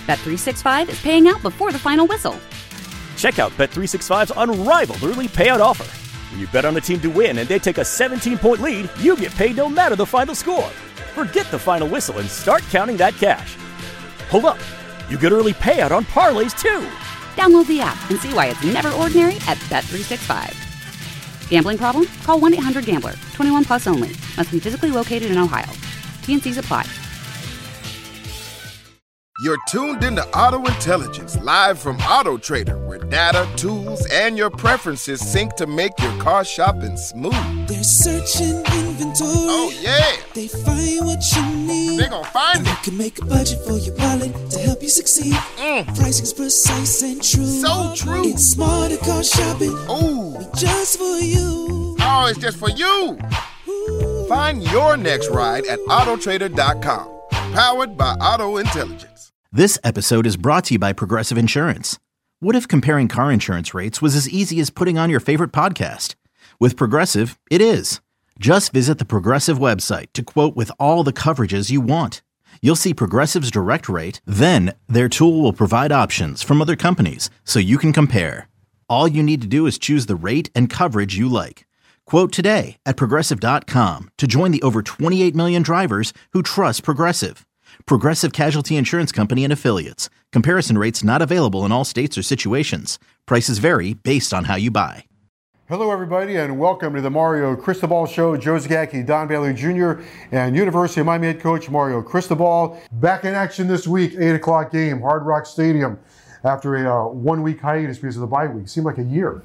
Bet365 is paying out before the final whistle. Check out Bet365's unrivaled early payout offer. When you bet on a team to win and they take a 17-point lead, you get paid no matter the final score. Forget the final whistle and start counting that cash. Hold up. You get early payout on parlays, too. Download the app and see why it's never ordinary at Bet365. Gambling problem? Call 1-800-GAMBLER. 21 plus only. Must be physically located in Ohio. T&Cs apply. You're tuned into Auto Intelligence, live from Auto Trader, where data, tools, and your preferences sync to make your car shopping smooth. They're searching inventory. Oh, yeah. They find what you need. They're gonna find it. You can make a budget for your wallet to help you succeed. Pricing's precise and true. So true. It's smarter car shopping. Ooh. Just for you. Oh, it's just for you. Ooh. Find your next ride at autotrader.com. Powered by Auto Intelligence. This episode is brought to you by Progressive Insurance. What if comparing car insurance rates was as easy as putting on your favorite podcast? With Progressive, it is. Just visit the Progressive website to quote with all the coverages you want. You'll see Progressive's direct rate, then their tool will provide options from other companies so you can compare. All you need to do is choose the rate and coverage you like. Quote today at Progressive.com to join the over 28 million drivers who trust Progressive. Progressive Casualty Insurance Company and Affiliates. Comparison rates not available in all states or situations. Prices vary based on how you buy. Hello, everybody, and welcome to the Mario Cristobal Show. Joe Zagacki, Don Bailey Jr., and University of Miami head coach Mario Cristobal. Back in action this week, 8 o'clock game, Hard Rock Stadium, after a 1 week hiatus because of the bye week. Seemed like a year.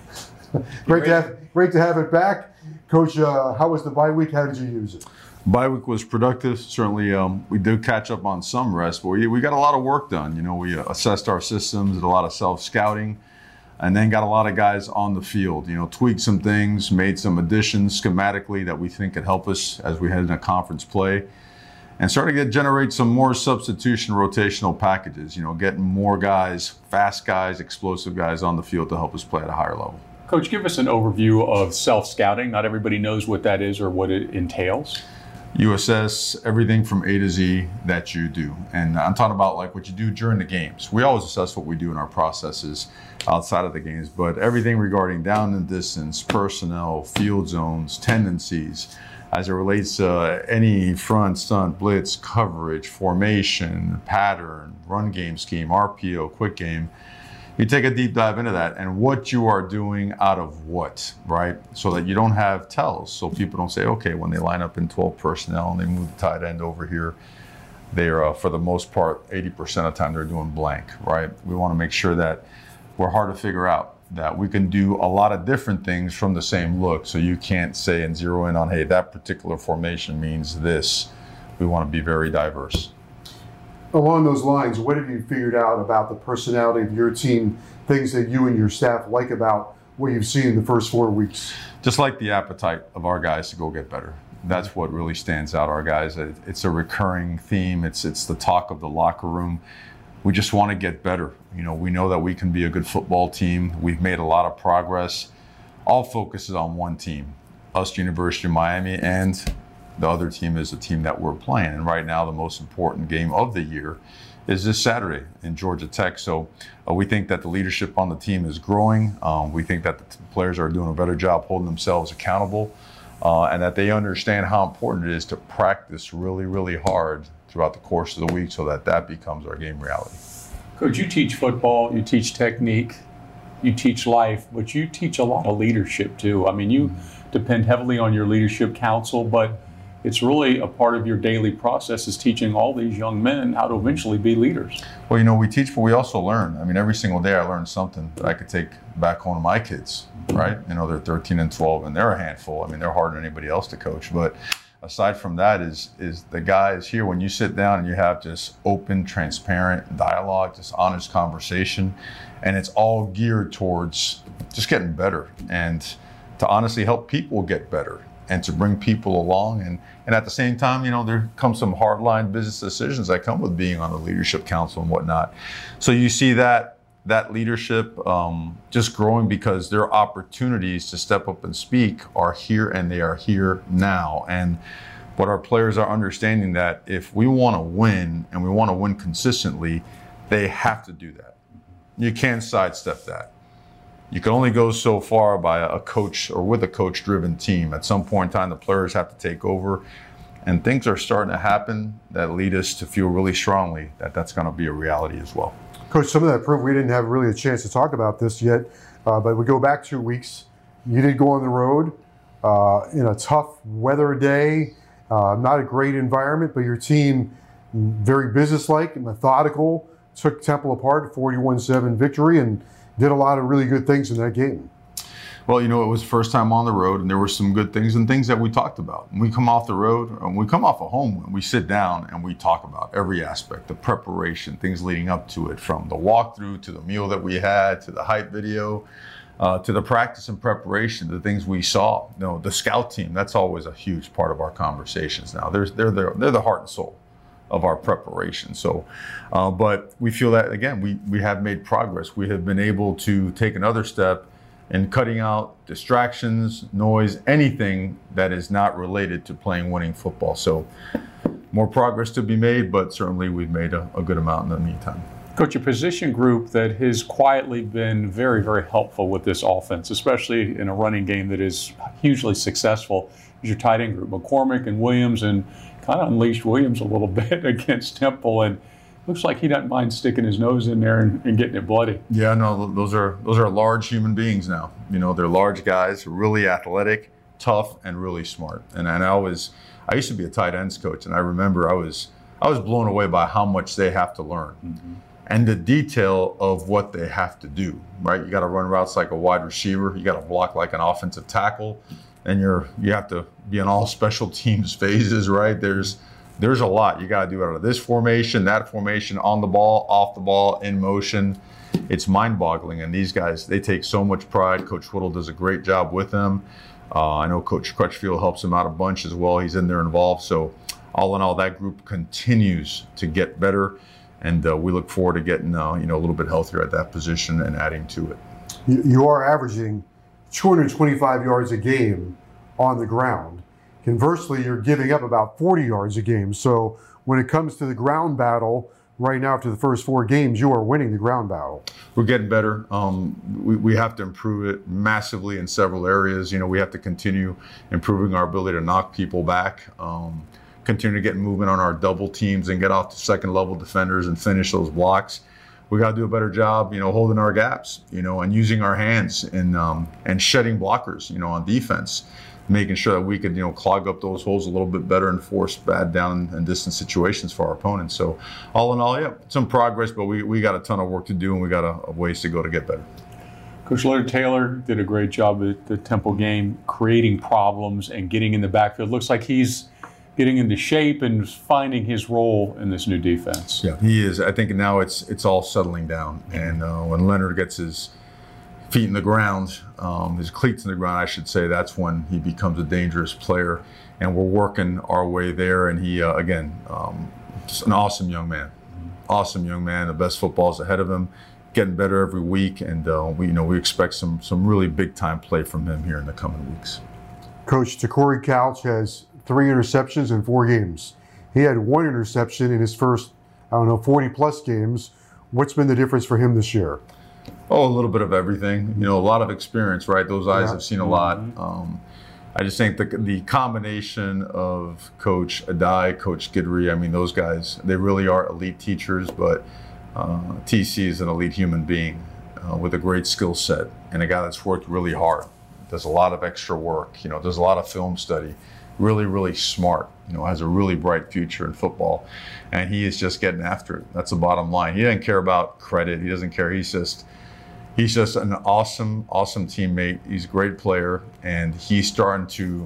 Great to have it back. Coach, how was the bye week? How did you use it? Bye week was productive. Certainly, we did catch up on some rest, but we got a lot of work done. You know, we assessed our systems, did a lot of self-scouting, and then got a lot of guys on the field. You know, tweaked some things, made some additions schematically that we think could help us as we head into conference play, and started to generate some more substitution rotational packages. You know, getting more guys, fast guys, explosive guys on the field to help us play at a higher level. Coach, give us an overview of self-scouting. Not everybody knows what that is or what it entails. You assess everything from A to Z that you do. And I'm talking about like what you do during the games. We always assess what we do in our processes outside of the games, but everything regarding down and distance, personnel, field zones, tendencies, as it relates to any front, stunt, blitz, coverage, formation, pattern, run game scheme, RPO, quick game. You take a deep dive into that and what you are doing out of what, right? So that you don't have tells. So people don't say, okay, when they line up in 12 personnel and they move the tight end over here, they're, for the most part, 80% of the time they're doing blank, right? We want to make sure that we're hard to figure out, that we can do a lot of different things from the same look. So you can't say and zero in on, hey, that particular formation means this. We want to be very diverse. Along those lines, what have you figured out about the personality of your team, things that you and your staff like about what you've seen in the first 4 weeks? Just like the appetite of our guys to go get better. That's what really stands out, our guys. It's a recurring theme. It's the talk of the locker room. We just want to get better. You know, we know that we can be a good football team. We've made a lot of progress. All focus is on one team, us, University of Miami, and the other team is the team that we're playing. And right now, the most important game of the year is this Saturday in Georgia Tech. So we think that the leadership on the team is growing. We think that the players are doing a better job holding themselves accountable, and that they understand how important it is to practice really, really hard throughout the course of the week so that that becomes our game reality. Coach, you teach football, you teach technique, you teach life, but you teach a lot of leadership too. I mean, you depend heavily on your leadership council, but it's really a part of your daily process is teaching all these young men how to eventually be leaders. Well, you know, we teach, but we also learn. I mean, every single day I learn something that I could take back home to my kids, right? You know, they're 13 and 12 and they're a handful. I mean, they're harder than anybody else to coach. But aside from that is the guys here, when you sit down and you have just open, transparent dialogue, just honest conversation, and it's all geared towards just getting better and to honestly help people get better and to bring people along. And at the same time, you know, there comes some hardline business decisions that come with being on the leadership council and whatnot. So you see that leadership just growing because their opportunities to step up and speak are here, and they are here now. And what our players are understanding, that if we want to win and we want to win consistently, They have to do that. You can't sidestep that. You can only go so far by a coach or with a coach-driven team. At some point in time, the players have to take over, and things are starting to happen that lead us to feel really strongly that that's going to be a reality as well. Coach, some of that proof, we didn't have really a chance to talk about this yet, but we go back 2 weeks. You did go on the road in a tough weather day, not a great environment, but your team, very businesslike and methodical, took Temple apart, 41-7 victory, and did a lot of really good things in that game. Well, it was the first time on the road, and there were some good things and things that we talked about. When we come off the road, when we come off a home win, we sit down and we talk about every aspect, the preparation, things leading up to it, from the walkthrough to the meal that we had, to the hype video, to the practice and preparation, the things we saw. The scout team, that's always a huge part of our conversations now. They're the heart and soul of our preparation. So, but we feel that, again, we have made progress. We have been able to take another step in cutting out distractions, noise, anything that is not related to playing winning football. So more progress to be made, but certainly we've made a good amount in the meantime. Coach, a position group that has quietly been very, very helpful with this offense, especially in a running game that is hugely successful, is your tight end group. McCormick and Williams, and kind of unleashed Williams a little bit against Temple, and looks like he doesn't mind sticking his nose in there and getting it bloody. Yeah, no, those are large human beings now. They're large guys, really athletic, tough, and really smart. And I used to be a tight ends coach, and I remember I was blown away by how much they have to learn. Mm-hmm. And the detail of what they have to do, right? You got to run routes like a wide receiver. You got to block like an offensive tackle. And you have to be in all special teams phases, right? There's a lot you got to do out of this formation, that formation, on the ball, off the ball, in motion. It's mind-boggling. And these guys, they take so much pride. Coach Whittle does a great job with them. I know Coach Crutchfield helps him out a bunch as well. He's in there involved. So all in all, that group continues to get better. And we look forward to getting a little bit healthier at that position and adding to it. You are averaging 225 yards a game on the ground. Conversely, you're giving up about 40 yards a game. So when it comes to the ground battle, right now after the first 4 games, you are winning the ground battle. We're getting better. We have to improve it massively in several areas. We have to continue improving our ability to knock people back. Continue to get movement on our double teams and get off the second level defenders and finish those blocks. We got to do a better job, holding our gaps, and using our hands and shedding blockers, on defense, making sure that we could, clog up those holes a little bit better and force bad down and distance situations for our opponents. So all in all, yeah, some progress, but we got a ton of work to do, and we got a ways to go to get better. Coach Leonard Taylor did a great job at the Temple game, creating problems and getting in the backfield. Looks like he's getting into shape and finding his role in this new defense. Yeah, he is. I think now it's all settling down. And when Leonard gets his feet in the ground, his cleats in the ground, I should say, that's when he becomes a dangerous player. And we're working our way there. And he, again, just an awesome young man. Awesome young man. The best football is ahead of him. Getting better every week. And we expect some really big-time play from him here in the coming weeks. Coach, Corey Couch has 3 interceptions in 4 games. He had 1 interception in his first, 40-plus games. What's been the difference for him this year? Oh, a little bit of everything. A lot of experience, right? Those eyes have seen a lot. I just think the combination of Coach Adai, Coach Guidry, those guys, they really are elite teachers, but TC is an elite human being with a great skill set and a guy that's worked really hard, does a lot of extra work, does a lot of film study. Really, really smart, has a really bright future in football. And he is just getting after it. That's the bottom line. He doesn't care about credit. He doesn't care. He's just an awesome, awesome teammate. He's a great player. And he's starting to,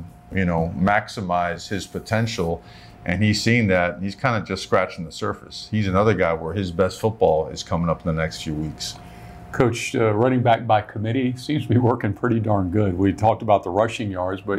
maximize his potential. And he's seeing that. He's kind of just scratching the surface. He's another guy where his best football is coming up in the next few weeks. Coach, running back by committee seems to be working pretty darn good. We talked about the rushing yards, but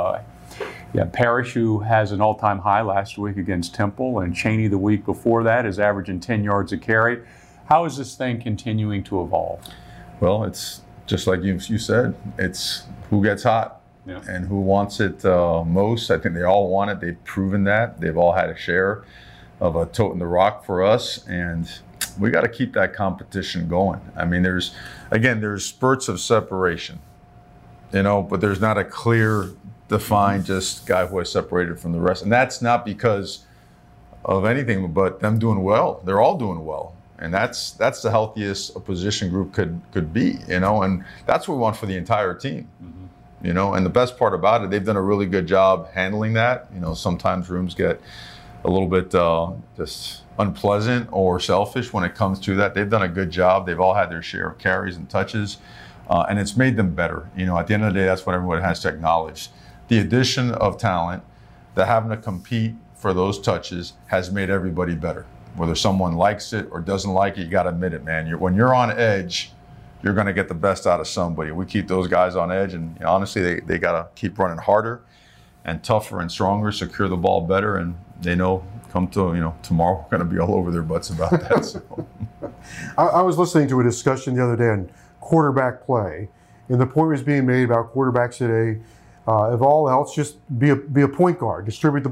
Parrish, who has an all-time high last week against Temple, and Chaney the week before that is averaging 10 yards a carry. How is this thing continuing to evolve? Well, it's just like you said. It's who gets hot and who wants it most. I think they all want it. They've proven that. They've all had a share of a toting the rock for us. And, we got to keep that competition going. I mean, there's spurts of separation, but there's not a clear, defined just guy who is separated from the rest. And that's not because of anything but them doing well. They're all doing well. And that's the healthiest a position group could be, and that's what we want for the entire team. And the best part about it, they've done a really good job handling that. Sometimes rooms get a little bit just unpleasant or selfish when it comes to that. They've done a good job. They've all had their share of carries and touches, and it's made them better. At the end of the day, that's what everyone has to acknowledge. The addition of talent, that having to compete for those touches has made everybody better. Whether someone likes it or doesn't like it, you got to admit it, man. When you're on edge, you're going to get the best out of somebody. We keep those guys on edge, and honestly, they got to keep running harder and tougher and stronger, secure the ball better, and they know come to tomorrow we're going to be all over their butts about that. So. I was listening to a discussion the other day on quarterback play, and the point was being made about quarterbacks today. If all else, just be a point guard, distribute the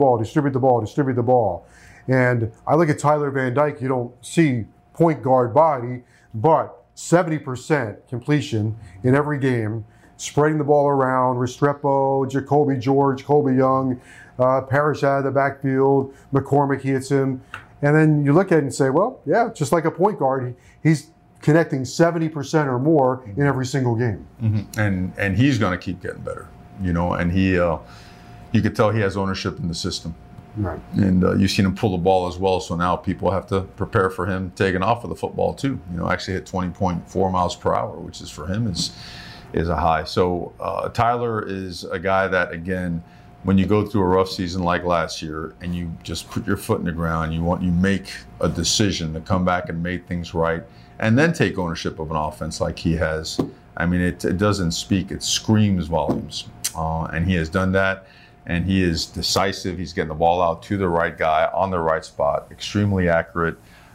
ball. And I look at Tyler Van Dyke. You don't see point guard body, but 70% completion in every game, spreading the ball around. Restrepo, Jacoby George, Colby Young, Parrish out of the backfield, McCormick hits him. And then you look at it and say, well, yeah, just like a point guard, he's connecting 70% or more in every single game. Mm-hmm. And he's going to keep getting better, and he, you could tell he has ownership in the system. Right. And you've seen him pull the ball as well, so now people have to prepare for him taking off of the football too. Actually hit 20.4 miles per hour, which is for him is a high. So Tyler is a guy that, again, when you go through a rough season like last year and you just put your foot in the ground, you make a decision to come back and make things right, and then take ownership of an offense like he has. I mean, it doesn't speak; it screams volumes, and he has done that. And he is decisive. He's getting the ball out to the right guy on the right spot, extremely accurate,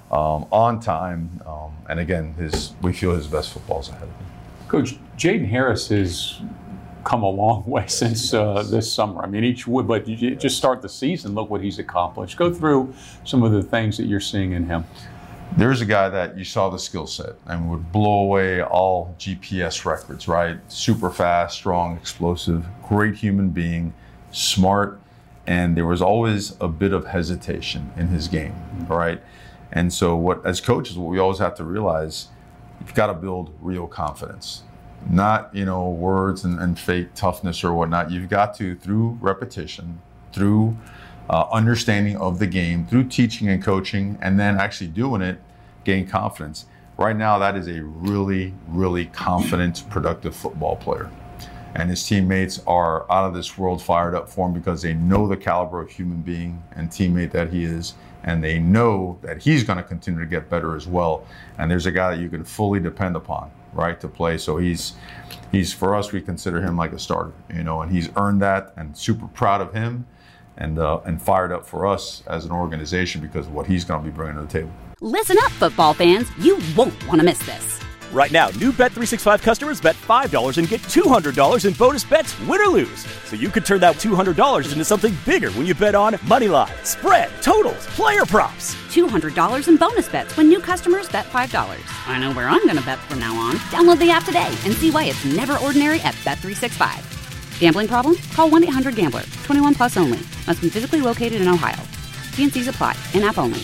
on time. And again, we feel his best football is ahead of him. Coach, Jaden Harris has come a long way since this summer. I mean, but you just start the season, look what he's accomplished. Go through some of the things that you're seeing in him. There's a guy that you saw the skill set and would blow away all GPS records, right? Super fast, strong, explosive, great human being. Smart, and there was always a bit of hesitation in his game, right? And so as coaches, what we always have to realize, you've got to build real confidence, not, words and fake toughness or whatnot. You've got to, through repetition, through understanding of the game, through teaching and coaching, and then actually doing it, gain confidence. Right now, that is a really, really confident, productive football player. And his teammates are out of this world fired up for him because they know the caliber of human being and teammate that he is, and they know that he's going to continue to get better as well. And there's a guy that you can fully depend upon, right, to play. So he's for us, we consider him like a starter, and he's earned that, and super proud of him, and fired up for us as an organization because of what he's going to be bringing to the table. Listen up, football fans. You won't want to miss this. Right now, new Bet365 customers bet $5 and get $200 in bonus bets, win or lose. So you could turn that $200 into something bigger when you bet on money line, spread, totals, player props. $200 in bonus bets when new customers bet $5. I know where I'm going to bet from now on. Download the app today and see why it's never ordinary at Bet365. Gambling problem? Call 1-800-GAMBLER. 21 plus only. Must be physically located in Ohio. T&Cs apply. In-app only.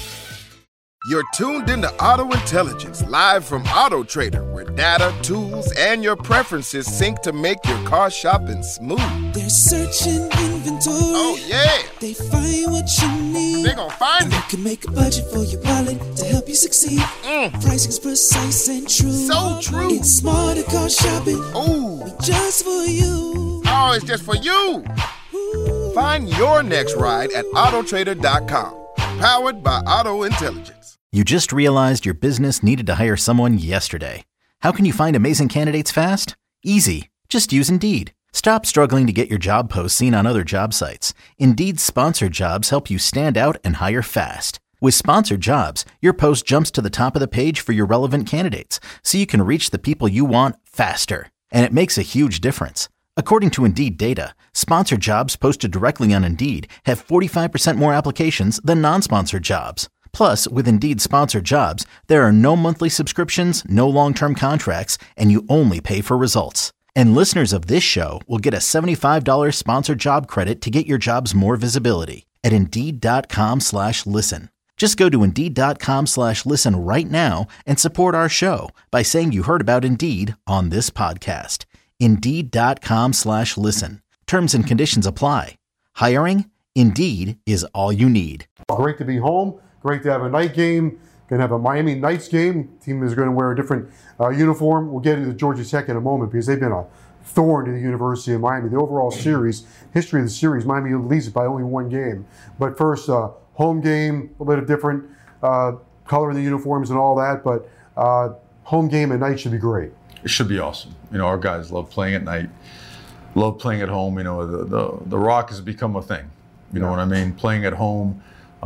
You're tuned into Auto Intelligence, live from Auto Trader, where data, tools, and your preferences sync to make your car shopping smooth. They're searching inventory. Oh, yeah. They find what you need. They gon' find and it. You can make a budget for your wallet to help you succeed. Pricing's precise and true. So true. It's smarter car shopping. Ooh. Just for you. Oh, it's just for you. Ooh. Find your next ride at Autotrader.com. Powered by Auto Intelligence. You just realized your business needed to hire someone yesterday. How can you find amazing candidates fast? Easy. Just use Indeed. Stop struggling to get your job posts seen on other job sites. Indeed's sponsored jobs help you stand out and hire fast. With sponsored jobs, your post jumps to the top of the page for your relevant candidates, so you can reach the people you want faster. And it makes a huge difference. According to Indeed data, sponsored jobs posted directly on Indeed have 45% more applications than non-sponsored jobs. Plus, with Indeed Sponsored Jobs, there are no monthly subscriptions, no long-term contracts, and you only pay for results. And listeners of this show will get a $75 sponsored job credit to get your jobs more visibility at Indeed.com/listen. Just go to Indeed.com/listen right now and support our show by saying you heard about Indeed on this podcast. Indeed.com/listen. Terms and conditions apply. Hiring? Indeed is all you need. Great to be home. Great to have a night game. Going to have a Miami Knights game. Team is going to wear a different uniform. We'll get into Georgia Tech in a moment because they've been a thorn to the University of Miami. The overall series, history of the series, Miami leads it by only one game. But first, home game, a little bit of different color of the uniforms and all that. But home game at night should be great. It should be awesome. Our guys love playing at night, love playing at home. The Rock has become a thing. You know what I mean? Playing at home,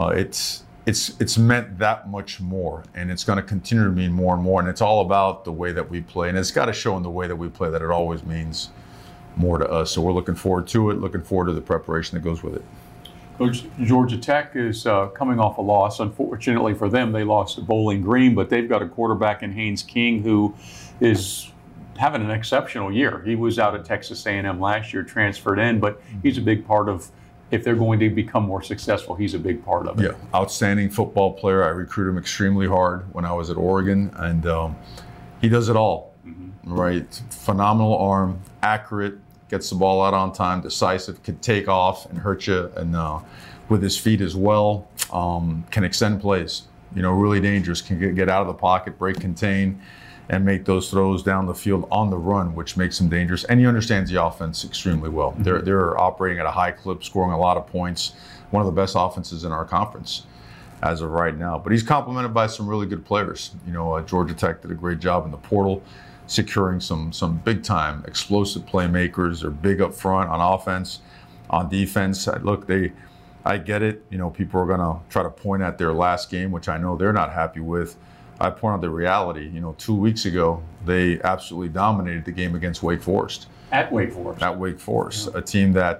it's meant that much more, and it's going to continue to mean more and more. And it's all about the way that we play, and it's got to show in the way that we play that it always means more to us. So we're looking forward to it. Looking forward to the preparation that goes with it. Coach, Georgia Tech is coming off a loss. Unfortunately for them, they lost to Bowling Green, but they've got a quarterback in Haynes King who is having an exceptional year. He was out at Texas A&M last year, transferred in, but he's a big part of. If they're going to become more successful, he's a big part of it. Yeah, outstanding football player. I recruited him extremely hard when I was at Oregon, and he does it all, right? Phenomenal arm, accurate, gets the ball out on time, decisive, can take off and hurt you, and with his feet as well, can extend plays. Really dangerous, can get out of the pocket, break, contain, and make those throws down the field on the run, which makes him dangerous. And he understands the offense extremely well. They're operating at a high clip, scoring a lot of points. One of the best offenses in our conference as of right now. But he's complemented by some really good players. Georgia Tech did a great job in the portal, securing some big-time explosive playmakers. They're big up front on offense, on defense. Look, I get it. People are going to try to point at their last game, which I know they're not happy with. I point out the reality. 2 weeks ago, they absolutely dominated the game against Wake Forest. At Wake Forest. A team that,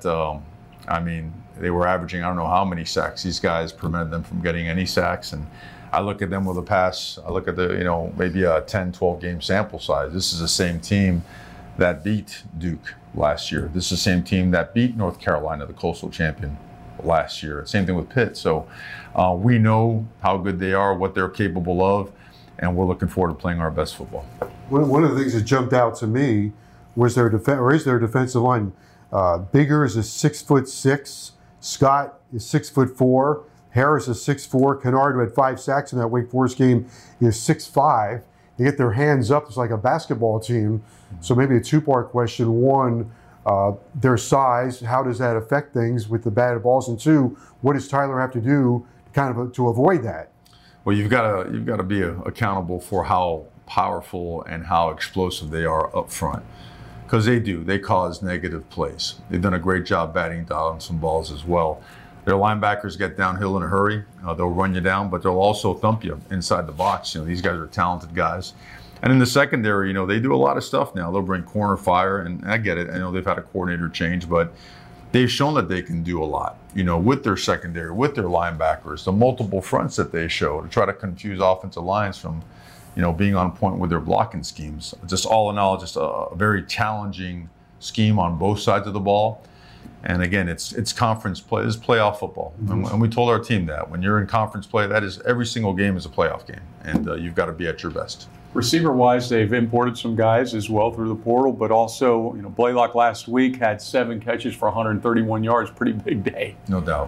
they were averaging I don't know how many sacks. These guys prevented them from getting any sacks. And I look at them with a pass. I look at maybe a 10, 12 game sample size. This is the same team that beat Duke last year. This is the same team that beat North Carolina, the Coastal champion, last year. Same thing with Pitt. So we know how good they are, what they're capable of. And we're looking forward to playing our best football. One of the things that jumped out to me was their defensive line. Bigger is 6'6", Scott is 6'4", Harris is 6'4", Kennard, who had 5 sacks in that Wake Forest game, is 6'5". They get their hands up. It's like a basketball team. So maybe a two-part question. One, their size. How does that affect things with the batted balls? And two, what does Tyler have to do to avoid that? Well, you've got to be accountable for how powerful and how explosive they are up front, because they cause negative plays. They've done a great job batting down some balls as well. Their linebackers get downhill in a hurry. They'll run you down, but they'll also thump you inside the box. These guys are talented guys. And in the secondary, they do a lot of stuff now. They'll bring corner fire, and I get it. I know they've had a coordinator change, but they've shown that they can do a lot, with their secondary, with their linebackers, the multiple fronts that they show to try to confuse offensive lines from, being on point with their blocking schemes. Just all in all, just a very challenging scheme on both sides of the ball. And again, it's conference play. It's playoff football. Mm-hmm. And we told our team that when you're in conference play, that is every single game is a playoff game, and you've got to be at your best. Receiver-wise, they've imported some guys as well through the portal, but also, Blaylock last week had 7 catches for 131 yards. Pretty big day. No doubt.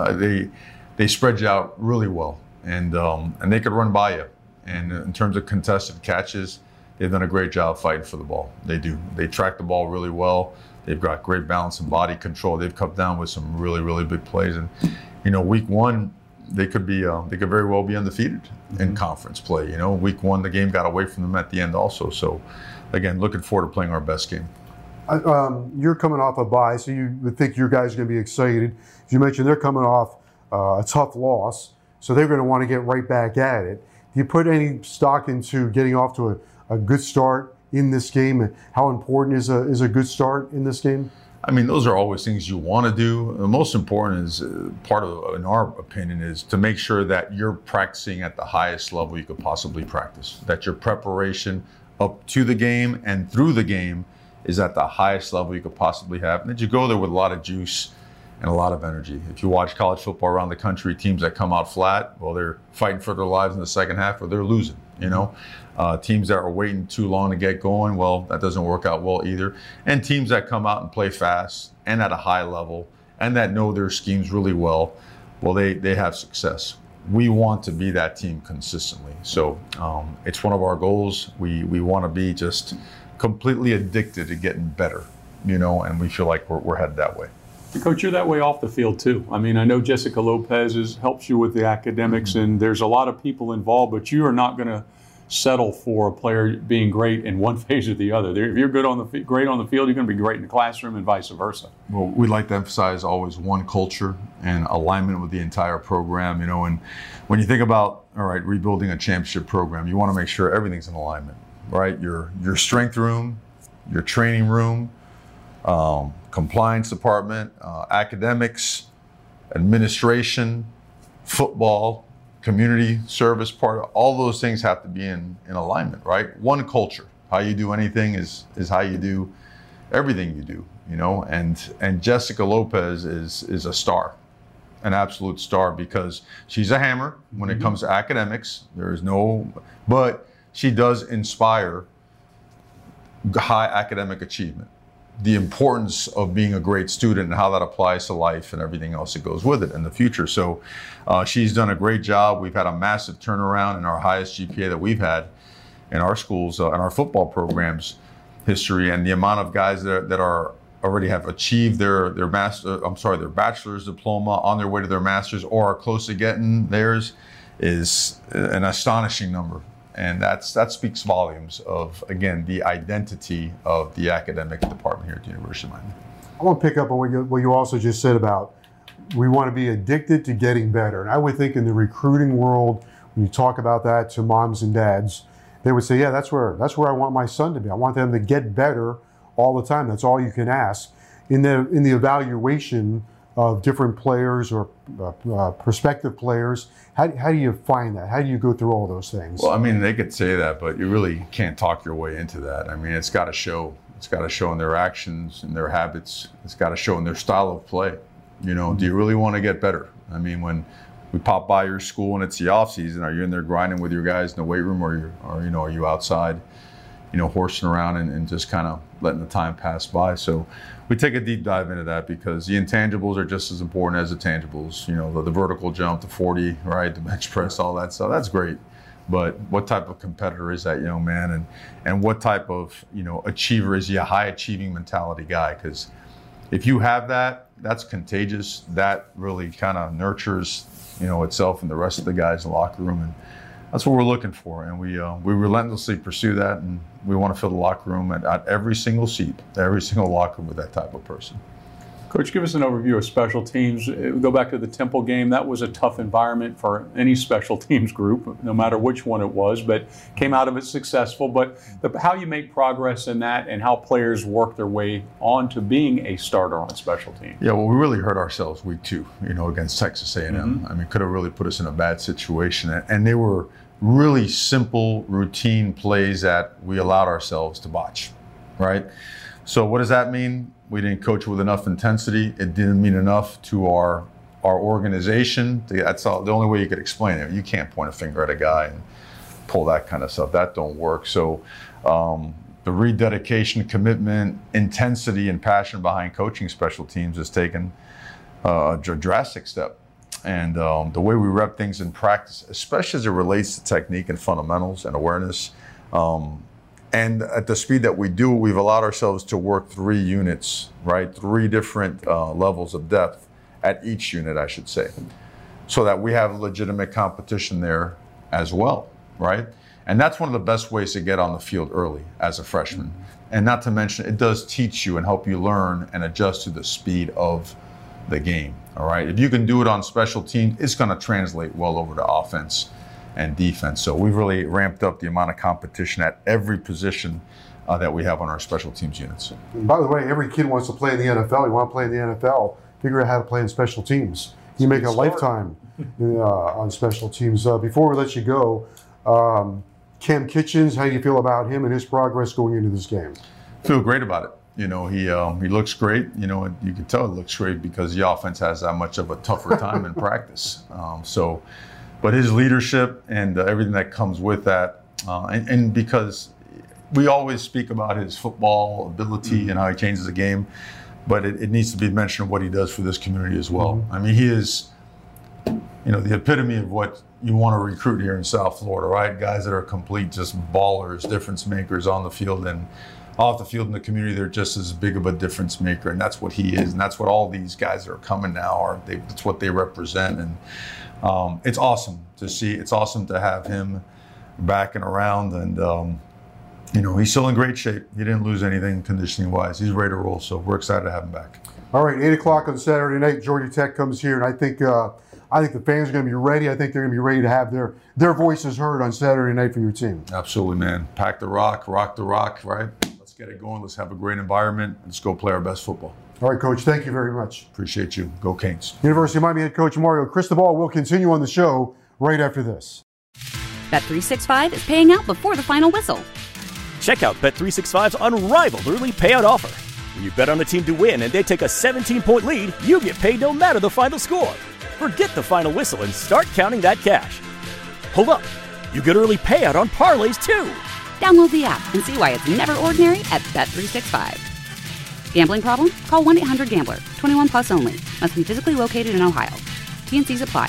They spread you out really well, and they could run by you. And in terms of contested catches, they've done a great job fighting for the ball. They do. They track the ball really well. They've got great balance and body control. They've come down with some really, really big plays. And week 1. They could very well be undefeated in conference play. Week 1, the game got away from them at the end also. So, again, looking forward to playing our best game. You're coming off a bye, so you would think your guys are going to be excited. As you mentioned, they're coming off a tough loss, so they're going to want to get right back at it. Do you put any stock into getting off to a good start in this game? And how important is a good start in this game? I mean, those are always things you want to do. The most important is in our opinion, is to make sure that you're practicing at the highest level you could possibly practice. That your preparation up to the game and through the game is at the highest level you could possibly have. And that you go there with a lot of juice and a lot of energy. If you watch college football around the country, teams that come out flat, well, they're fighting for their lives in the second half or they're losing, you know. Teams that are waiting too long to get going, well, that doesn't work out well either. And teams that come out and play fast and at a high level and that know their schemes really well, they have success. We want to be that team consistently. So it's one of our goals. We want to be just completely addicted to getting better, you know, and we feel like we're headed that way. Coach, you're that way off the field too. I mean, I know Jessica Lopez helps you with the academics, and there's a lot of people involved, but you are not going to settle for a player being great in one phase or the other. If you're great on the field, you're going to be great in the classroom, and vice versa. Well, we like to emphasize always one culture and alignment with the entire program. You know, and when you think about rebuilding a championship program, you want to make sure everything's in alignment, right? Your strength room, your training room, compliance department, academics, administration, football, community service part, all those things have to be in alignment, right? One culture. How you do anything is how you do everything you do, you know? And Jessica Lopez is a star, an absolute star, because she's a hammer when it comes to academics. But she does inspire high academic achievement. The importance of being a great student and how that applies to life and everything else that goes with it in the future. So she's done a great job. We've had a massive turnaround in our highest GPA that we've had in our schools and our football programs history, and the amount of guys that are already have achieved their bachelor's diploma, on their way to their master's, or are close to getting theirs, is an astonishing number. And that speaks volumes of, again, the identity of the academic department here at the University of Miami. I want to pick up on what you also just said about we want to be addicted to getting better. And I would think in the recruiting world, when you talk about that to moms and dads, they would say, yeah, that's where I want my son to be. I want them to get better all the time. That's all you can ask. In the evaluation of different players or prospective players, how do you find that? How do you go through all those things? Well, I mean, they could say that, but you really can't talk your way into that. I mean, it's got to show. It's got to show in their actions and their habits. It's got to show in their style of play. You know, do you really want to get better? I mean, when we pop by your school and it's the off season, are you in there grinding with your guys in the weight room, or are you outside, you know, horsing around and just kind of letting the time pass by? So we take a deep dive into that, because the intangibles are just as important as the tangibles. You know, the vertical jump, the 40, right, the bench press, all that stuff. That's great. But what type of competitor is that young man, and what type of, you know, achiever is he? A high achieving mentality guy? Because if you have that, that's contagious. That really kind of nurtures, you know, itself and the rest of the guys in the locker room, and that's what we're looking for. And we relentlessly pursue that, and we want to fill the locker room at every single seat, every single locker room with that type of person. Coach, give us an overview of special teams. Go back to the Temple game. That was a tough environment for any special teams group, no matter which one it was, but came out of it successful. But how you make progress in that, and how players work their way on to being a starter on special teams. Yeah, well, we really hurt ourselves week 2, you know, against Texas A&M. Mm-hmm. I mean, could have really put us in a bad situation. And they were really simple, routine plays that we allowed ourselves to botch, right? So what does that mean? We didn't coach with enough intensity. It didn't mean enough to our organization. That's all, the only way you could explain it. You can't point a finger at a guy and pull that kind of stuff. That don't work. So the rededication, commitment, intensity, and passion behind coaching special teams has taken a drastic step. And the way we rep things in practice, especially as it relates to technique and fundamentals and awareness, and at the speed that we do, we've allowed ourselves to work 3 units, right? 3 different levels of depth at each unit, I should say, so that we have legitimate competition there as well, right? And that's one of the best ways to get on the field early as a freshman. And not to mention, it does teach you and help you learn and adjust to the speed of the game, all right? If you can do it on special teams, it's going to translate well over to offense and defense. So we've really ramped up the amount of competition at every position that we have on our special teams units. And by the way, every kid wants to play in the NFL. You want to play in the NFL, figure out how to play in special teams. You make a lifetime on special teams. Before we let you go, Cam Kitchens, how do you feel about him and his progress going into this game? Feel great about it. You know, he looks great. You know, and you can tell it looks great because the offense has that much of a tougher time in practice. But his leadership and everything that comes with that, and because we always speak about his football ability and how he changes the game, but it needs to be mentioned what he does for this community as well. I mean, he is, the epitome of what you want to recruit here in South Florida, right? Guys that are complete just ballers, difference makers on the field and off the field in the community. They're just as big of a difference maker, and that's what he is, and that's what all these guys that are coming now are. That's what they represent, and it's awesome to see. It's awesome to have him back and around, and he's still in great shape. He didn't lose anything conditioning-wise. He's ready to roll, so we're excited to have him back. All right, 8 o'clock on Saturday night, Georgia Tech comes here, and I think the fans are going to be ready. I think they're going to be ready to have their voices heard on Saturday night for your team. Absolutely, man. Pack the rock the rock, right? Let's get it going. Let's have a great environment. Let's go play our best football. All right, Coach, thank you very much. Appreciate you. Go Canes. University of Miami head coach Mario Cristobal will continue on the show right after this. Bet365 is paying out before the final whistle. Check out Bet365's unrivaled early payout offer. When you bet on a team to win and they take a 17-point lead, you get paid no matter the final score. Forget the final whistle and start counting that cash. Hold up. You get early payout on parlays, too. Download the app and see why it's never ordinary at Bet365. Gambling problem? Call 1-800-GAMBLER. 21 plus only. Must be physically located in Ohio. T&Cs apply.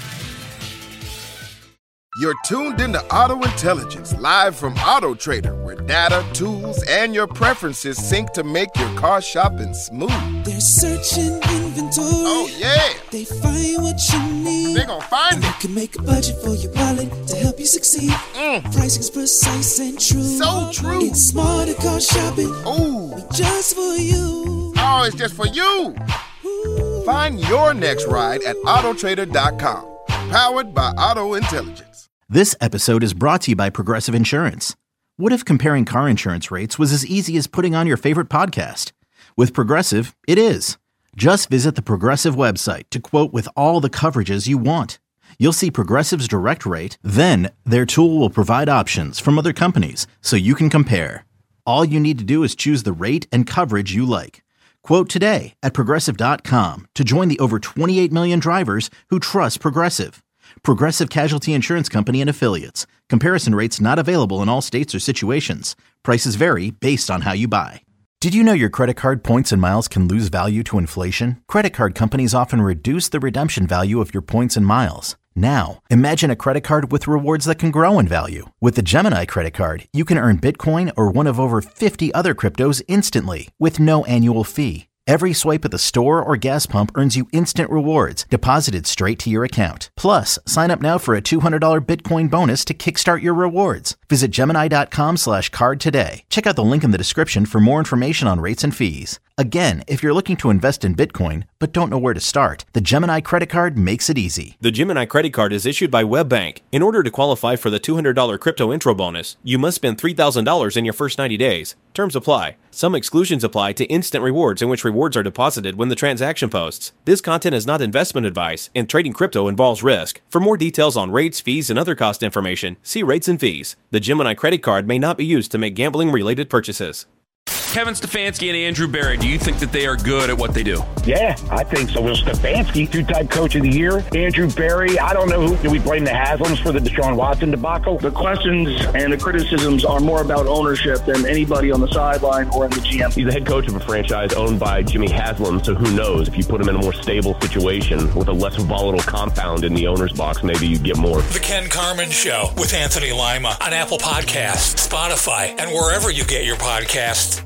You're tuned into Auto Intelligence, live from Auto Trader, where data, tools, and your preferences sync to make your car shopping smooth. They're searching inventory. Oh, yeah. They find what you need. They're gonna find it. You can make a budget for your wallet to help you succeed. Pricing's precise and true. So true. It's smarter car shopping. Ooh. Just for you. Oh, it's just for you. Ooh. Find your next ride at autotrader.com. Powered by Auto Intelligence. This episode is brought to you by Progressive Insurance. What if comparing car insurance rates was as easy as putting on your favorite podcast? With Progressive, it is. Just visit the Progressive website to quote with all the coverages you want. You'll see Progressive's direct rate, then their tool will provide options from other companies so you can compare. All you need to do is choose the rate and coverage you like. Quote today at Progressive.com to join the over 28 million drivers who trust Progressive. Progressive Casualty Insurance Company and Affiliates. Comparison rates not available in all states or situations. Prices vary based on how you buy. Did you know your credit card points and miles can lose value to inflation? Credit card companies often reduce the redemption value of your points and miles. Now, imagine a credit card with rewards that can grow in value. With the Gemini credit card, you can earn Bitcoin or one of over 50 other cryptos instantly with no annual fee. Every swipe at the store or gas pump earns you instant rewards deposited straight to your account. Plus, sign up now for a $200 Bitcoin bonus to kickstart your rewards. Visit Gemini.com/card today. Check out the link in the description for more information on rates and fees. Again, if you're looking to invest in Bitcoin but don't know where to start, the Gemini credit card makes it easy. The Gemini credit card is issued by WebBank. In order to qualify for the $200 crypto intro bonus, you must spend $3,000 in your first 90 days. Terms apply. Some exclusions apply to instant rewards in which rewards are deposited when the transaction posts. This content is not investment advice, and trading crypto involves risk. For more details on rates, fees, and other cost information, see rates and fees. The Gemini credit card may not be used to make gambling-related purchases. Kevin Stefanski and Andrew Berry, do you think that they are good at what they do? Yeah, I think so. Well, Stefanski, two-time coach of the year. Andrew Berry, I don't know who. Do we blame the Haslams for the Deshaun Watson debacle? The questions and the criticisms are more about ownership than anybody on the sideline or in the GM. He's the head coach of a franchise owned by Jimmy Haslam, so who knows? If you put him in a more stable situation with a less volatile compound in the owner's box, maybe you get more. The Ken Carman Show with Anthony Lima on Apple Podcasts, Spotify, and wherever you get your podcasts.